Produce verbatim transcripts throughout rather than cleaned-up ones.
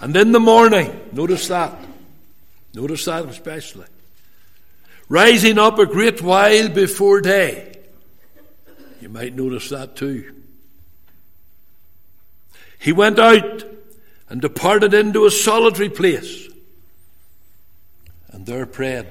And in the morning, notice that, notice that especially, rising up a great while before day. You might notice that too. He went out and departed into a solitary place, and there prayed.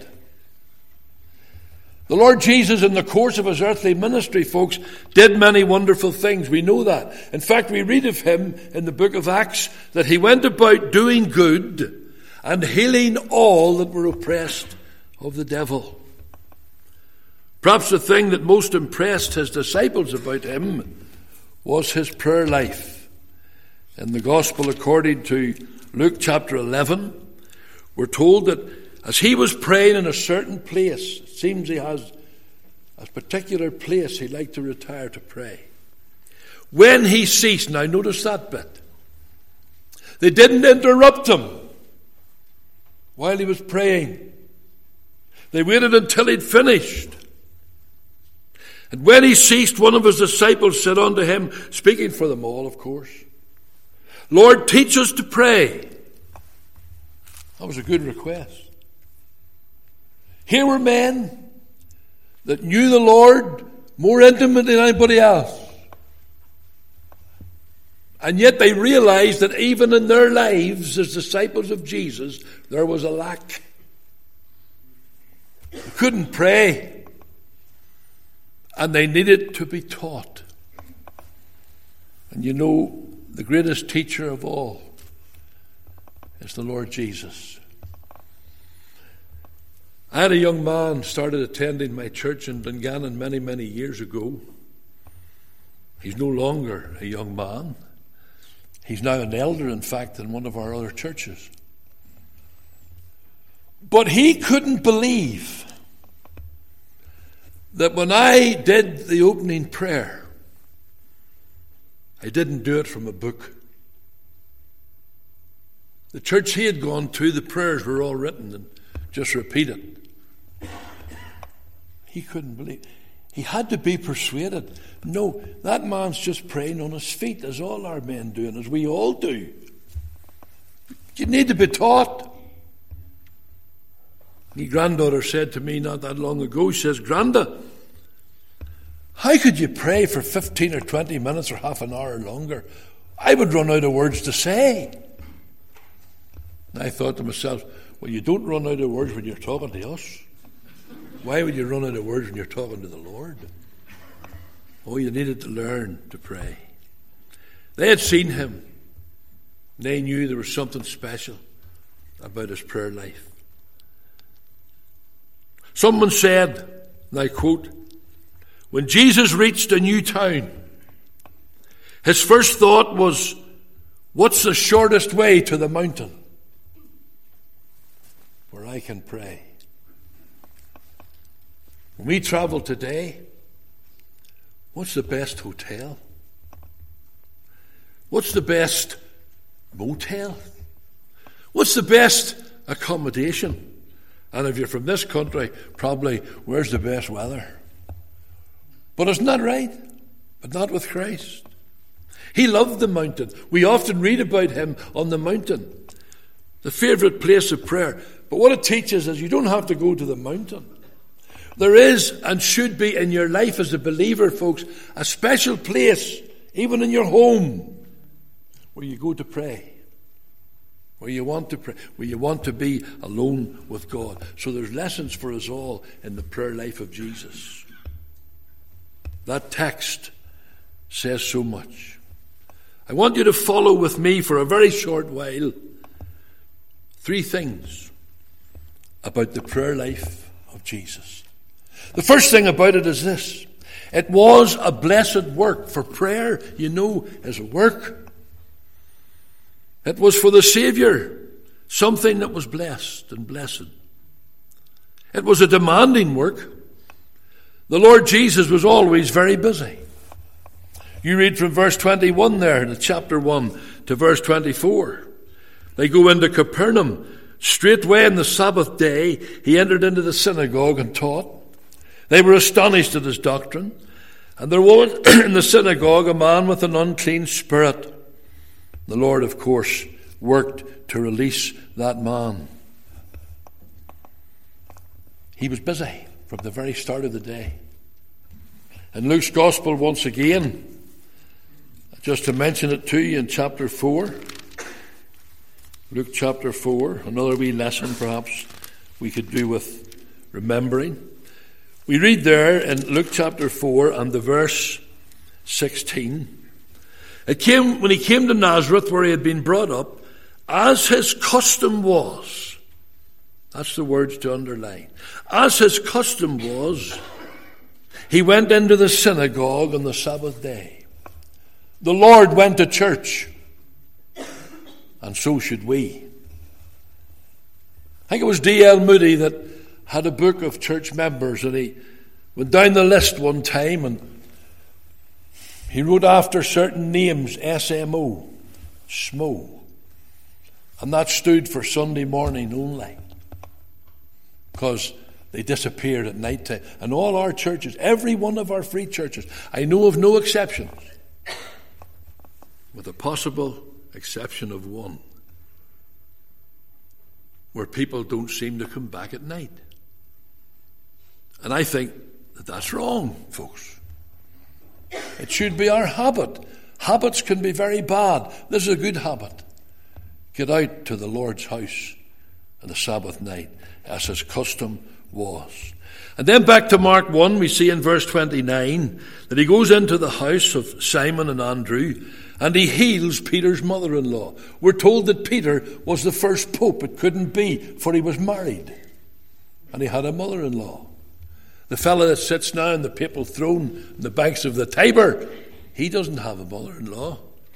The Lord Jesus, in the course of his earthly ministry, folks, did many wonderful things. We know that. In fact, we read of him in the book of Acts that he went about doing good and healing all that were oppressed of the devil. Perhaps the thing that most impressed his disciples about him was his prayer life. In the Gospel according to Luke chapter eleven, we're told that as he was praying in a certain place, it seems he has a particular place he'd like to retire to pray. When he ceased, now notice that bit, they didn't interrupt him while he was praying. They waited until he'd finished. And when he ceased, one of his disciples said unto him, speaking for them all, of course, Lord, teach us to pray. That was a good request. Here were men that knew the Lord more intimately than anybody else. And yet they realized that even in their lives as disciples of Jesus, there was a lack. They couldn't pray. And they needed to be taught. And you know, the greatest teacher of all is the Lord Jesus. I had a young man started attending my church in Dungannon many, many years ago. He's no longer a young man. He's now an elder, in fact, in one of our other churches. But he couldn't believe that when I did the opening prayer, I didn't do it from a book. The church he had gone to, the prayers were all written and just repeated. He couldn't believe. He had to be persuaded. No, that man's just praying on his feet, as all our men do, and as we all do. You need to be taught. My granddaughter said to me not that long ago, she says, Granda, how could you pray for fifteen or twenty minutes or half an hour longer? I would run out of words to say. And I thought to myself, well, you don't run out of words when you're talking to us. Why would you run out of words when you're talking to the Lord? Oh, you needed to learn to pray. They had seen him. They knew there was something special about his prayer life. Someone said, and I quote, when Jesus reached a new town, his first thought was, what's the shortest way to the mountain where I can pray? When we travel today, what's the best hotel? What's the best motel? What's the best accommodation? And if you're from this country, probably, where's the best weather? But isn't that right? But not with Christ. He loved the mountain. We often read about him on the mountain, the favourite place of prayer. But what it teaches is you don't have to go to the mountain. There is and should be in your life as a believer, folks, a special place, even in your home, where you go to pray, where you want to pray, where you want to be alone with God. So there's lessons for us all in the prayer life of Jesus. That text says so much. I want you to follow with me for a very short while three things about the prayer life of Jesus. The first thing about it is this. It was a blessed work. For prayer, you know, is a work. It was for the Savior, something that was blessed and blessed. It was a demanding work. The Lord Jesus was always very busy. You read from verse twenty-one there in chapter one to verse twenty-four. They go into Capernaum. Straightway on the Sabbath day, he entered into the synagogue and taught. They were astonished at his doctrine. And there was in the synagogue a man with an unclean spirit. The Lord, of course, worked to release that man. He was busy from the very start of the day. In Luke's Gospel, once again, just to mention it to you in chapter four, Luke chapter four, another wee lesson perhaps we could do with remembering. We read there in Luke chapter four and the verse sixteen, it came when he came to Nazareth where he had been brought up, as his custom was. That's the words to underline. As his custom was, he went into the synagogue on the Sabbath day. The Lord went to church, and so should we. I think it was D L Moody that had a book of church members, and he went down the list one time and he wrote after certain names S M O, S M O, and that stood for Sunday morning only, because they disappeared at night time. And all our churches, every one of our free churches, I know of no exceptions, with the possible exception of one, where people don't seem to come back at night. And I think that that's wrong, folks. It should be our habit. Habits can be very bad. This is a good habit. Get out to the Lord's house on the Sabbath night, as his custom was. And then back to Mark one, we see in verse twenty-nine that he goes into the house of Simon and Andrew, and he heals Peter's mother-in-law. We're told that Peter was the first pope. It couldn't be, for he was married, and he had a mother-in-law. The fellow that sits now on the papal throne on the banks of the Tiber, he doesn't have a mother-in-law.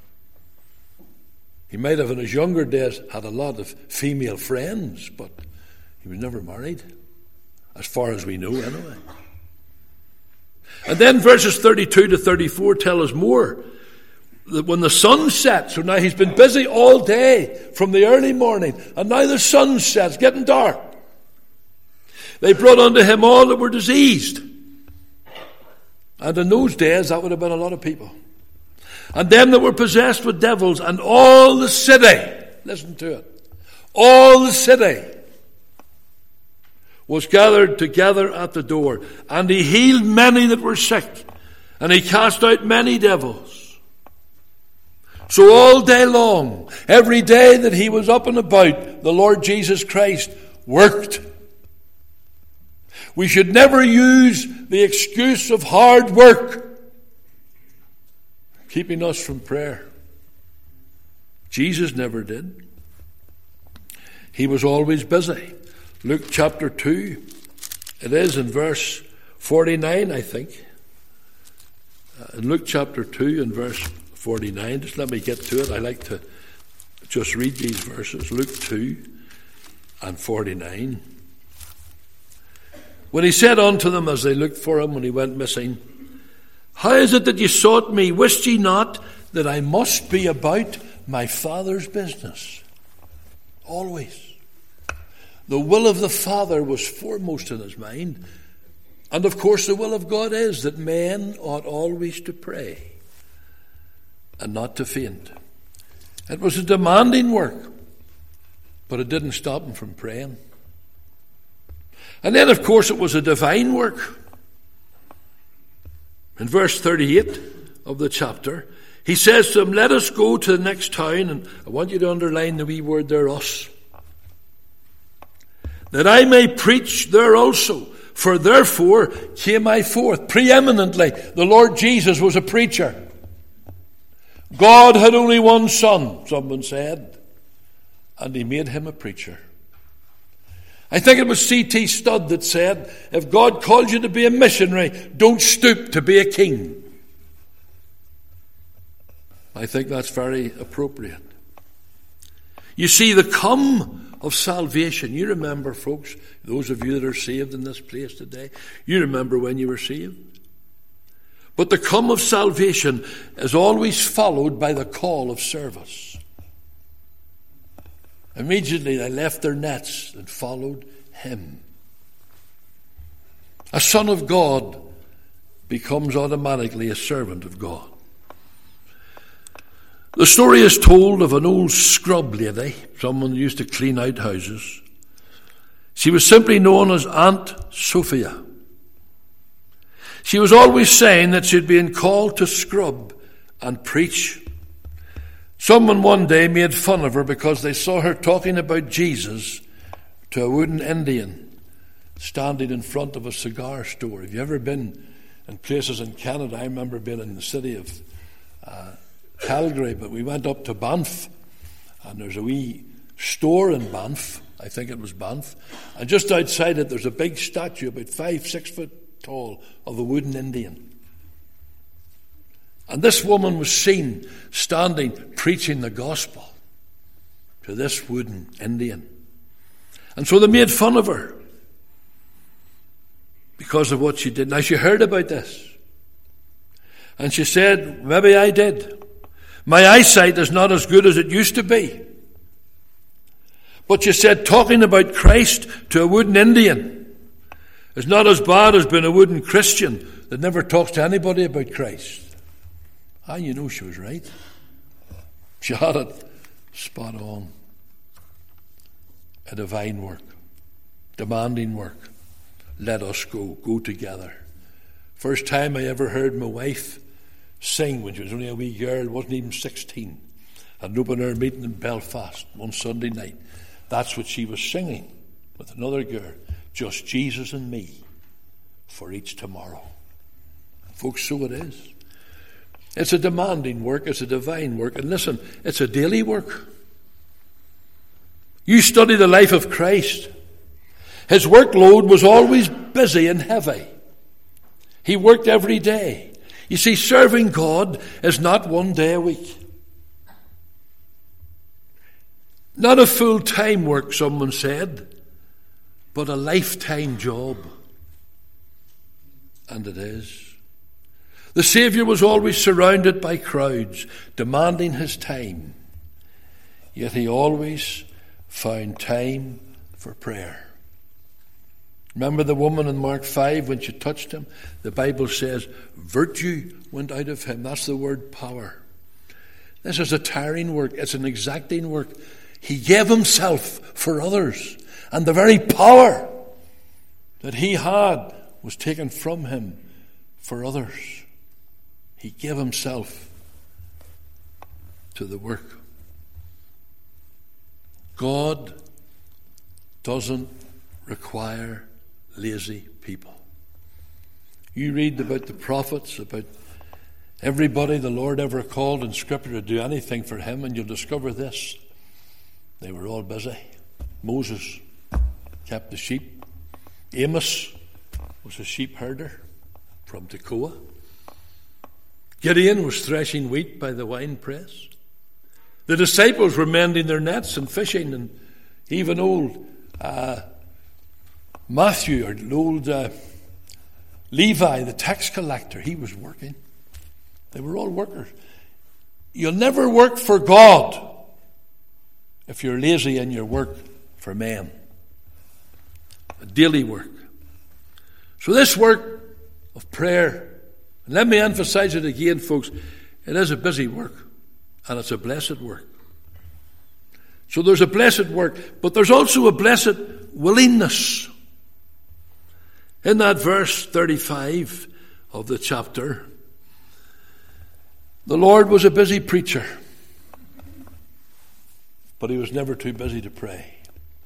He might have in his younger days had a lot of female friends, but he was never married, as far as we know anyway. And then verses thirty-two to thirty-four tell us more. That when the sun sets, so now he's been busy all day from the early morning, and now the sun sets, getting dark. They brought unto him all that were diseased. And in those days, that would have been a lot of people. And them that were possessed with devils, and all the city, listen to it, all the city was gathered together at the door. And he healed many that were sick, and he cast out many devils. So all day long, every day that he was up and about, the Lord Jesus Christ worked. We should never use the excuse of hard work keeping us from prayer. Jesus never did. He was always busy. Luke chapter two, it is in verse forty-nine, I think. Uh, in Luke chapter two and verse forty-nine, just let me get to it. I like to just read these verses. Luke two and forty-nine. When he said unto them as they looked for him when he went missing, How is it that ye sought me? Wist ye not that I must be about my Father's business? Always. The will of the Father was foremost in his mind. And of course the will of God is that men ought always to pray and not to faint. It was a demanding work, but it didn't stop him from praying. And then, of course, it was a divine work. In verse thirty-eight of the chapter, he says to them, Let us go to the next town, and I want you to underline the wee word there, us, that I may preach there also. For therefore came I forth. Preeminently, the Lord Jesus was a preacher. God had only one son, someone said, and he made him a preacher. I think it was C T Studd that said, if God calls you to be a missionary, don't stoop to be a king. I think that's very appropriate. You see, the come of salvation, you remember, folks, those of you that are saved in this place today, you remember when you were saved. But the come of salvation is always followed by the call of service. Immediately they left their nets and followed him. A son of God becomes automatically a servant of God. The story is told of an old scrub lady, someone who used to clean out houses. She was simply known as Aunt Sophia. She was always saying that she'd been called to scrub and preach. Someone one day made fun of her because they saw her talking about Jesus to a wooden Indian standing in front of a cigar store. Have you ever been in places in Canada? I remember being in the city of uh, Calgary, but we went up to Banff, and there's a wee store in Banff. I think it was Banff. And just outside it, there's a big statue, about five, six foot tall, of a wooden Indian. And this woman was seen standing, preaching the gospel to this wooden Indian. And so they made fun of her because of what she did. Now, she heard about this. And she said, maybe I did. My eyesight is not as good as it used to be. But she said, talking about Christ to a wooden Indian is not as bad as being a wooden Christian that never talks to anybody about Christ. Ah, you know she was right. She had it spot on. A divine work, demanding work. Let us go, go together. First time I ever heard my wife sing when she was only a wee girl, wasn't even sixteen, at an open air meeting in Belfast one Sunday night. That's what she was singing with another girl. Just Jesus and me for each tomorrow. Folks, so it is. It's a demanding work. It's a divine work. And listen, it's a daily work. You study the life of Christ. His workload was always busy and heavy. He worked every day. You see, serving God is not one day a week. Not a full-time work, someone said, but a lifetime job. And it is. The Saviour was always surrounded by crowds, demanding his time. Yet he always found time for prayer. Remember the woman in Mark five when she touched him? The Bible says, virtue went out of him. That's the word power. This is a tiring work. It's an exacting work. He gave himself for others. And the very power that he had was taken from him for others. He gave himself to the work. God doesn't require lazy people. You read about the prophets, about everybody the Lord ever called in Scripture to do anything for him, and you'll discover this. They were all busy. Moses kept the sheep. Amos was a sheep herder from Tekoa. Gideon was threshing wheat by the winepress. The disciples were mending their nets and fishing, and even old uh, Matthew or old uh, Levi, the tax collector, he was working. They were all workers. You'll never work for God if you're lazy in your work for men. A daily work. So this work of prayer, and let me emphasize it again, folks, it is a busy work, and it's a blessed work. So there's a blessed work, but there's also a blessed willingness. In that verse thirty-five of the chapter, the Lord was a busy preacher, but he was never too busy to pray.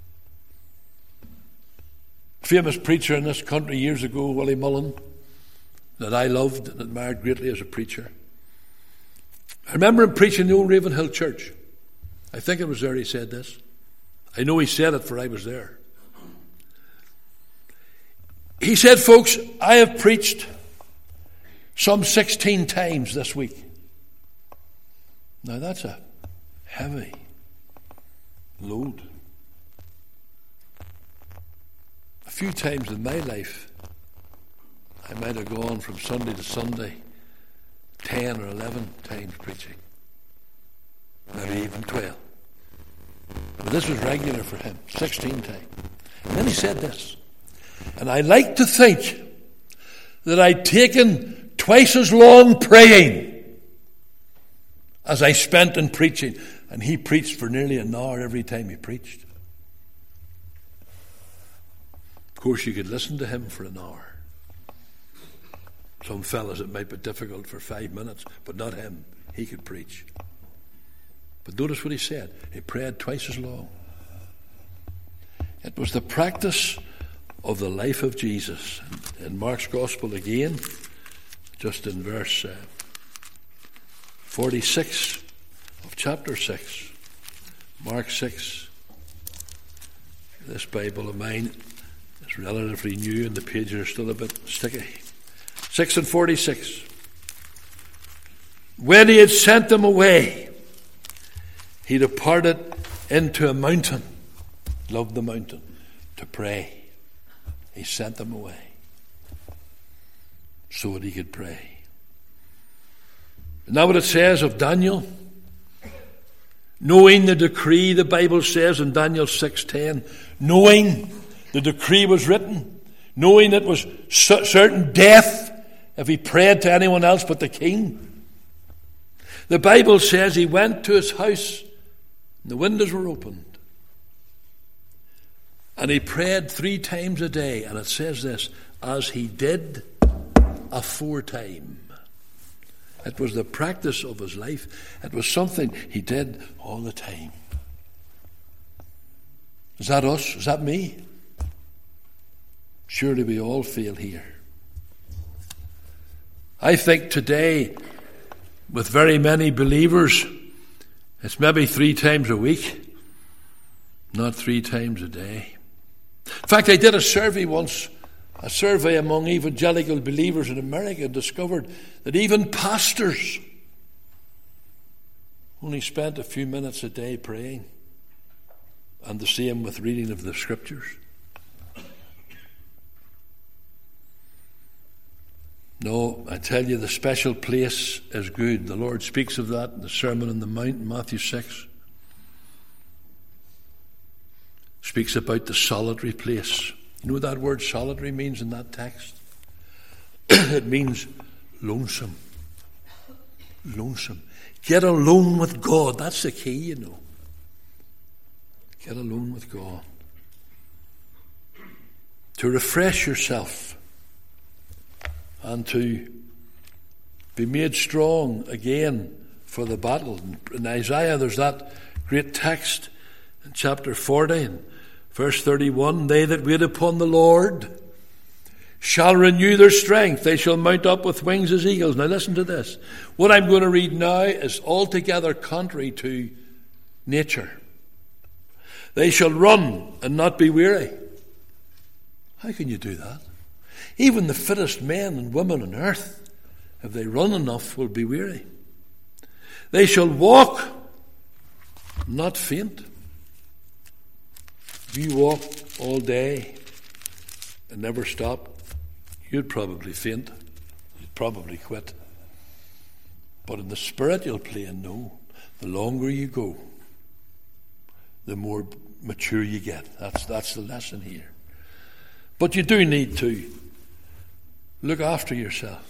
A famous preacher in this country years ago, Willie Mullen, that I loved and admired greatly as a preacher. I remember him preaching the old Ravenhill Church. I think it was there he said this. I know he said it, for I was there. He said, folks, I have preached some sixteen times this week. Now that's a heavy load. A few times in my life, I might have gone from Sunday to Sunday ten or eleven times preaching. Maybe even twelve. But this was regular for him, sixteen times. And then he said this, and I like to think that I'd taken twice as long praying as I spent in preaching. And he preached for nearly an hour every time he preached. Of course, you could listen to him for an hour. Some fellas, it might be difficult for five minutes, but not him. He could preach. But notice what he said. He prayed twice as long. It was the practice of the life of Jesus. In Mark's Gospel again, just in verse uh, forty-six of chapter six, Mark six. This Bible of mine is relatively new and the pages are still a bit sticky. six and forty-six. When he had sent them away, he departed into a mountain. Loved the mountain. To pray. He sent them away so that he could pray. Isn't that what it says of Daniel? Knowing the decree, the Bible says in Daniel six ten, knowing the decree was written, knowing it was certain death if he prayed to anyone else but the king. The Bible says he went to his house and the windows were opened. And he prayed three times a day. And it says this, as he did aforetime. It was the practice of his life. It was something he did all the time. Is that us? Is that me? Surely we all fail here. I think today, with very many believers, it's maybe three times a week, not three times a day. In fact, I did a survey once, a survey among evangelical believers in America, and discovered that even pastors only spent a few minutes a day praying, and the same with reading of the Scriptures. No, I tell you, the special place is good. The Lord speaks of that in the Sermon on the Mount in Matthew six. Speaks about the solitary place. You know what that word solitary means in that text? It means lonesome. Lonesome. Get alone with God. That's the key, you know. Get alone with God. To refresh yourself and to be made strong again for the battle. In Isaiah, there's that great text in chapter forty, and verse thirty-one, they that wait upon the Lord shall renew their strength. They shall mount up with wings as eagles. Now listen to this. What I'm going to read now is altogether contrary to nature. They shall run and not be weary. How can you do that? Even the fittest men and women on earth, if they run enough, will be weary. They shall walk, not faint. If you walk all day and never stop, you'd probably faint. You'd probably quit. But in the spiritual plane, no. The longer you go, the more mature you get. That's, that's the lesson here. But you do need to look after yourself.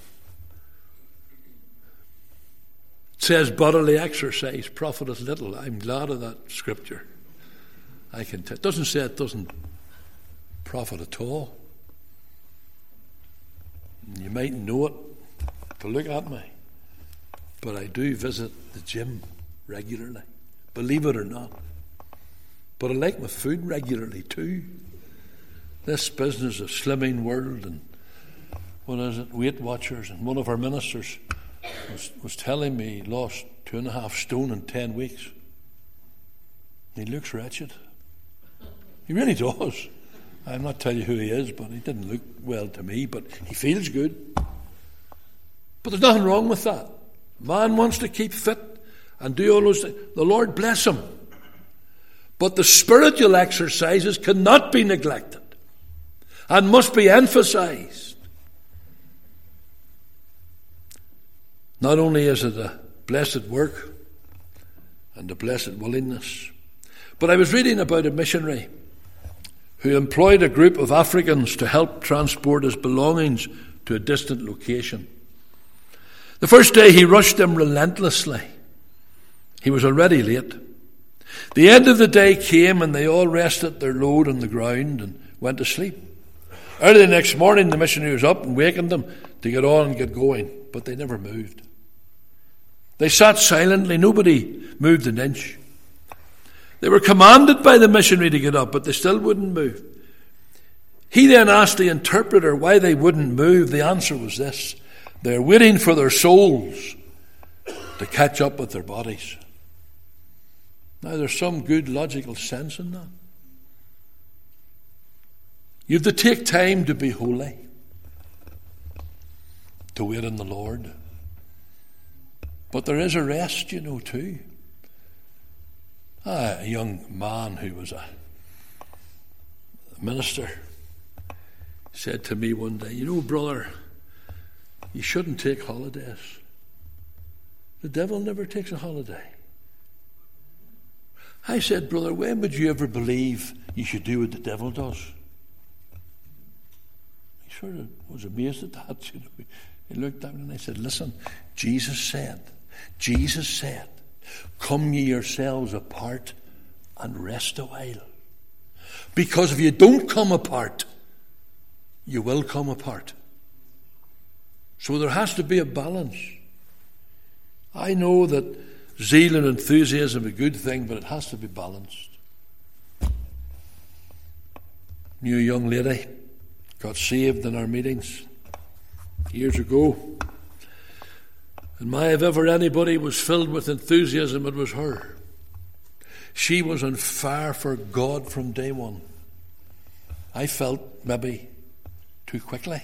It says bodily exercise profiteth little. I'm glad of that scripture. I can tell. It doesn't say it doesn't profit at all. You might know it to look at me, but I do visit the gym regularly, believe it or not. But I like my food regularly too. This business of Slimming World and what is it, Weight Watchers, and one of our ministers was, was telling me he lost two and a half stone in ten weeks. He looks wretched. He really does. I'm not telling you who he is, but he didn't look well to me, but he feels good. But there's nothing wrong with that. Man wants to keep fit and do all those things. The Lord bless him. But the spiritual exercises cannot be neglected and must be emphasized. Not only is it a blessed work and a blessed willingness, but I was reading about a missionary who employed a group of Africans to help transport his belongings to a distant location. The first day he rushed them relentlessly. He was already late. The end of the day came and they all rested their load on the ground and went to sleep. Early the next morning, the missionary was up and wakened them to get on and get going, but they never moved. They sat silently. Nobody moved an inch. They were commanded by the missionary to get up, but they still wouldn't move. He then asked the interpreter why they wouldn't move. The answer was this: they're waiting for their souls to catch up with their bodies. Now, there's some good logical sense in that. You have to take time to be holy, to wait on the Lord. But there is a rest, you know, too. Ah, a young man who was a minister said to me one day, you know, brother, you shouldn't take holidays. The devil never takes a holiday. I said, brother, when would you ever believe you should do what the devil does? He sort of was amazed at that. You know. He looked at me and I said, listen, Jesus said, Jesus said, come ye yourselves apart and rest a while. Because if you don't come apart, you will come apart. So there has to be a balance. I know that zeal and enthusiasm are a good thing, but it has to be balanced. Knew a young lady, got saved in our meetings years ago. And my, if ever anybody was filled with enthusiasm, it was her. She was on fire for God from day one. I felt maybe too quickly.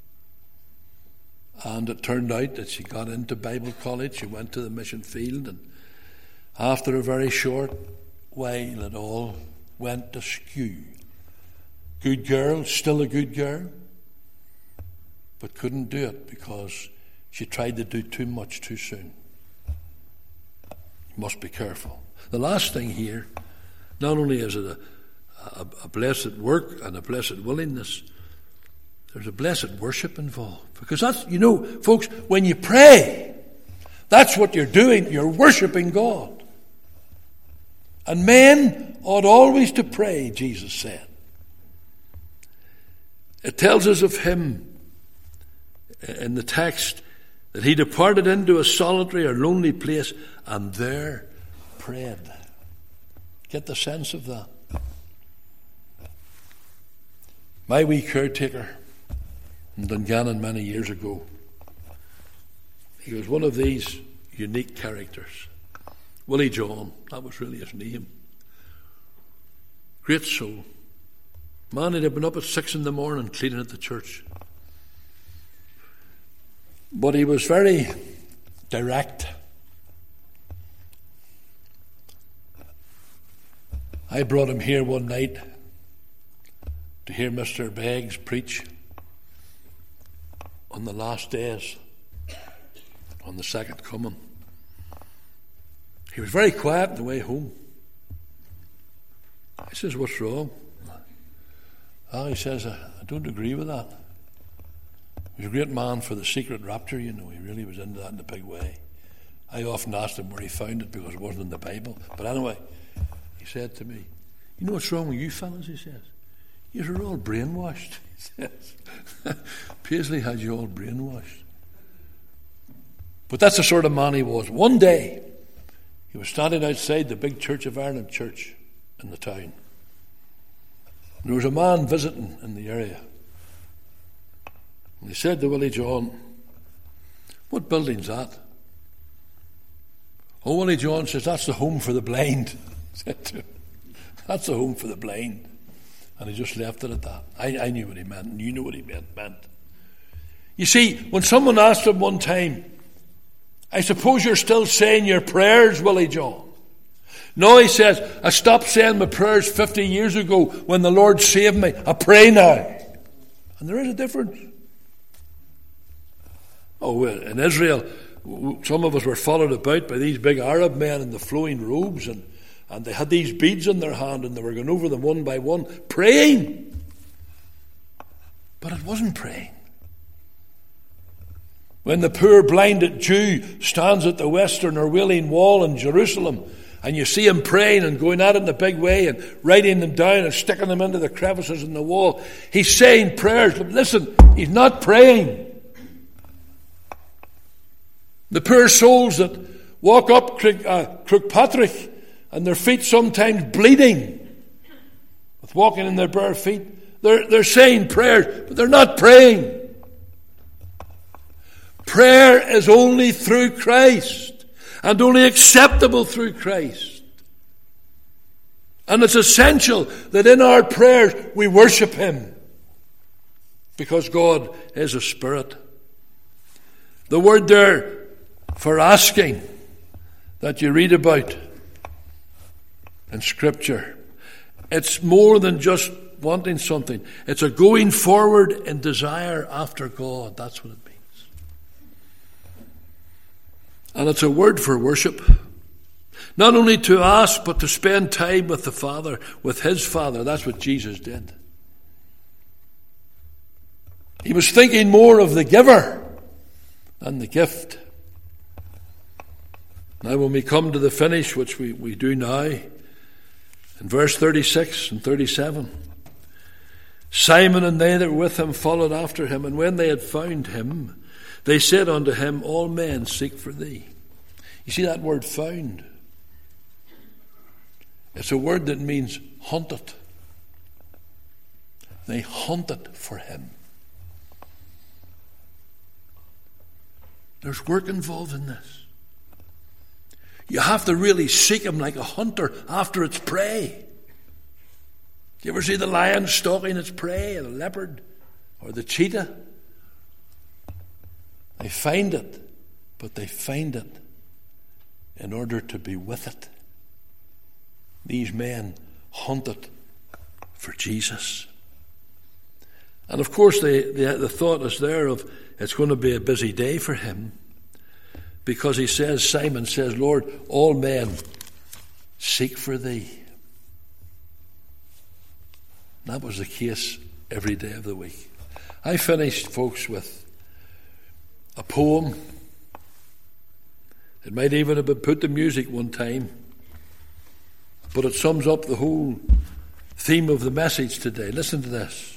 And it turned out that she got into Bible college, she went to the mission field, and after a very short while it all went askew. Good girl, still a good girl, but couldn't do it because she tried to do too much too soon. You must be careful. The last thing here, not only is it a, a, a blessed work and a blessed willingness, there's a blessed worship involved. Because that's, you know, folks, when you pray, that's what you're doing. You're worshiping God. And men ought always to pray, Jesus said. It tells us of him in the text that he departed into a solitary or lonely place and there prayed. Get the sense of that. My wee caretaker in Dungannon many years ago, he was one of these unique characters. Willie John, that was really his name. Great soul. Man, he'd have been up at six in the morning cleaning at the church. But he was very direct. I brought him here one night to hear Mister Beggs preach on the last days, on the second coming. He was very quiet on the way home. I says, what's wrong? Ah, he says, I, I don't agree with that. He was a great man for the secret rapture, you know. He really was into that in a big way. I often asked him where he found it because it wasn't in the Bible. But anyway, he said to me, you know what's wrong with you fellas, he says. You're all brainwashed, he says. Paisley had you all brainwashed. But that's the sort of man he was. One day, he was standing outside the big Church of Ireland church in the town. And there was a man visiting in the area. And he said to Willie John, what building's that? Oh, Willie John says, that's the home for the blind. Said to him, that's the home for the blind. And he just left it at that. I, I knew what he meant, and you knew what he meant, meant. You see, when someone asked him one time, I suppose you're still saying your prayers, Willie John. No, he says, I stopped saying my prayers fifty years ago when the Lord saved me. I pray now. And there is a difference. Oh, well, in Israel, some of us were followed about by these big Arab men in the flowing robes, and, and they had these beads in their hand, and they were going over them one by one, praying. But it wasn't praying. When the poor blinded Jew stands at the western or Wailing Wall in Jerusalem, and you see him praying and going at it in a big way and writing them down and sticking them into the crevices in the wall, he's saying prayers. But listen, he's not praying. The poor souls that walk up Crook, uh, Crookpatrick and their feet sometimes bleeding with walking in their bare feet, they're, they're saying prayers, but they're not praying. Prayer is only through Christ and only acceptable through Christ. And it's essential that in our prayers we worship Him, because God is a spirit. The word there for asking that you read about in Scripture, it's more than just wanting something. It's a going forward in desire after God. That's what it means. And it's a word for worship. Not only to ask, but to spend time with the Father, with His Father. That's what Jesus did. He was thinking more of the giver than the gift. Now when we come to the finish, which we, we do now, in verse thirty-six and thirty-seven, Simon and they that were with him followed after him, and when they had found him, they said unto him, all men seek for thee. You see that word found? It's a word that means hunted. They hunted for him. There's work involved in this. You have to really seek him like a hunter after its prey. Do you ever see the lion stalking its prey, or the leopard, or the cheetah? They find it, but they find it in order to be with it. These men hunted for Jesus. And of course, the, the, the thought is there of it's going to be a busy day for him. Because he says, Simon says, Lord, all men seek for thee. That was the case every day of the week. I finished, folks, with a poem. It might even have been put to music one time, but it sums up the whole theme of the message today. Listen to this.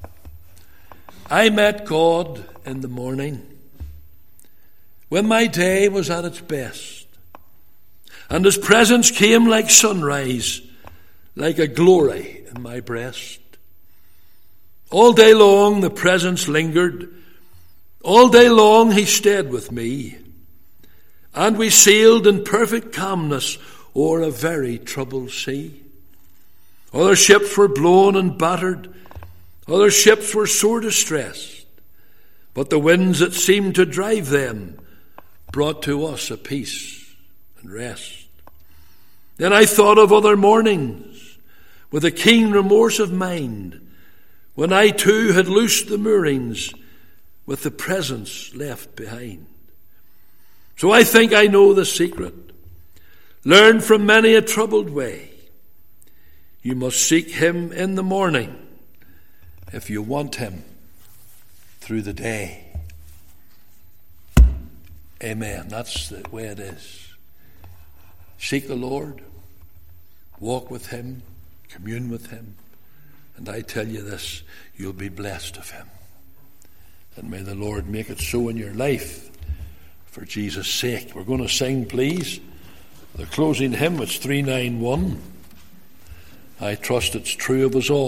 I met God in the morning, when my day was at its best, and His presence came like sunrise, like a glory in my breast. All day long the presence lingered, all day long He stayed with me, and we sailed in perfect calmness o'er a very troubled sea. Other ships were blown and battered, other ships were sore distressed, but the winds that seemed to drive them brought to us a peace and rest. Then I thought of other mornings with a keen remorse of mind, when I too had loosed the moorings with the presence left behind. So I think I know the secret, learned from many a troubled way. You must seek Him in the morning if you want Him through the day. Amen. That's the way it is. Seek the Lord, walk with Him, commune with Him, and I tell you this, you'll be blessed of Him. And may the Lord make it so in your life for Jesus' sake. We're going to sing, please, the closing hymn. It's three ninety-one. I trust it's true of us all.